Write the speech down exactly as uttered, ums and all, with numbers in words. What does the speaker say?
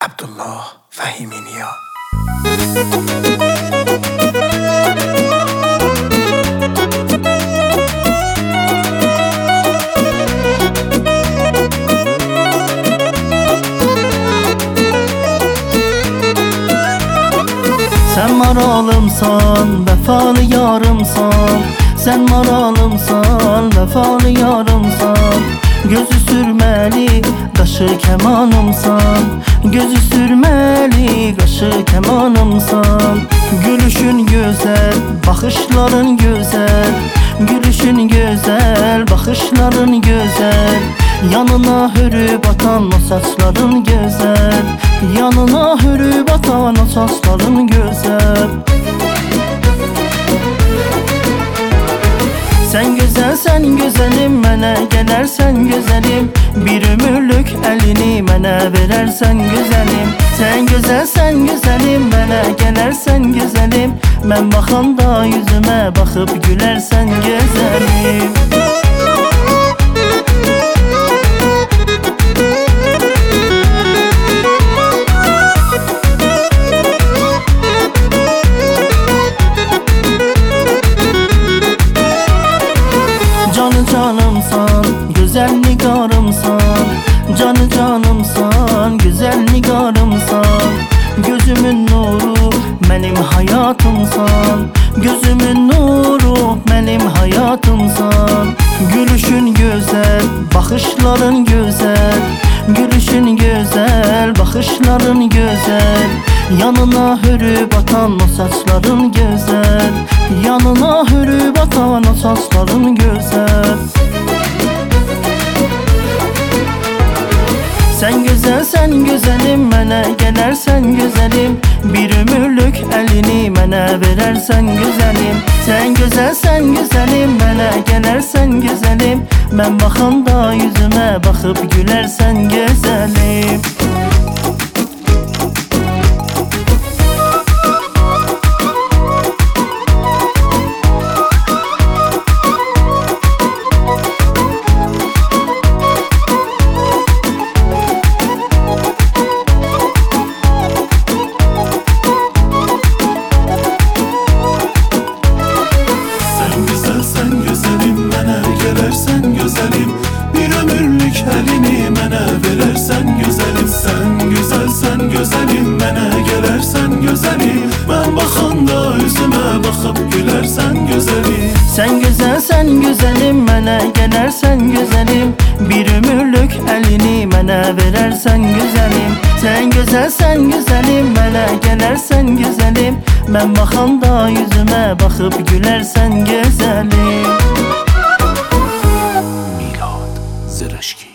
Abdullah Fahimi Niya. Sen maralımsan, vefalı yarımsan. Sen maralımsan, vefalı yarımsan. Gözü sürmeli, qaşı kemanımsan. Gözü sürmeli, qaşı kemanımsan. Gülüşün güzel, bakışların güzel. Gülüşün güzel, bakışların güzel. Yanına hürüp atan o saçların güzel. Yanına hürüp atan o saçların güzel. Sen güzel, sen güzelim, mənə gələrsən gözəlim. Bir ömürlük əlini mənə verərsən gözəlim. Sen güzel, sen güzelim, mənə gələrsən gözəlim. Mən baxanda yüzümə baxıb gülərsən gözəlim. Canı canımsan, güzel nigarımsan. Canı canımsan, güzel nigarımsan. Gözümün nuru, benim hayatımsan. Gözümün nuru, benim hayatımsan. Gülüşün güzel, bakışların güzel. Gülüşün güzel, bakışların güzel. Yanına hürüp atan o saçların güzel. Yanına hürüp atan o saçların güzel. Sen güzel, sen güzelim, mənə gələrsən gözəlim. Bir ömürlük əlini mənə verərsən gözəlim. Sen güzel, sen güzelim, mənə gələrsən gözəlim. Mən baxanda yüzümə baxıb gülərsən gözəlim. Bir ömürlük əlini mənə verərsən gözəlim. Sən gözəl, sən gözəlim, mənə gələrsən gözəlim. Mən baxanda üzümə baxıb gülərsən gözəlim. Sen güzel, sen güzelim, mənə gələrsən gözəlim. Bir ömürlük əlini mənə verərsən gözəlim. Sen güzel, sen güzelim, mənə gələrsən gözəlim. Mən baxanda yüzümə baxıb gülərsən gözəlim. Milad Zırışki.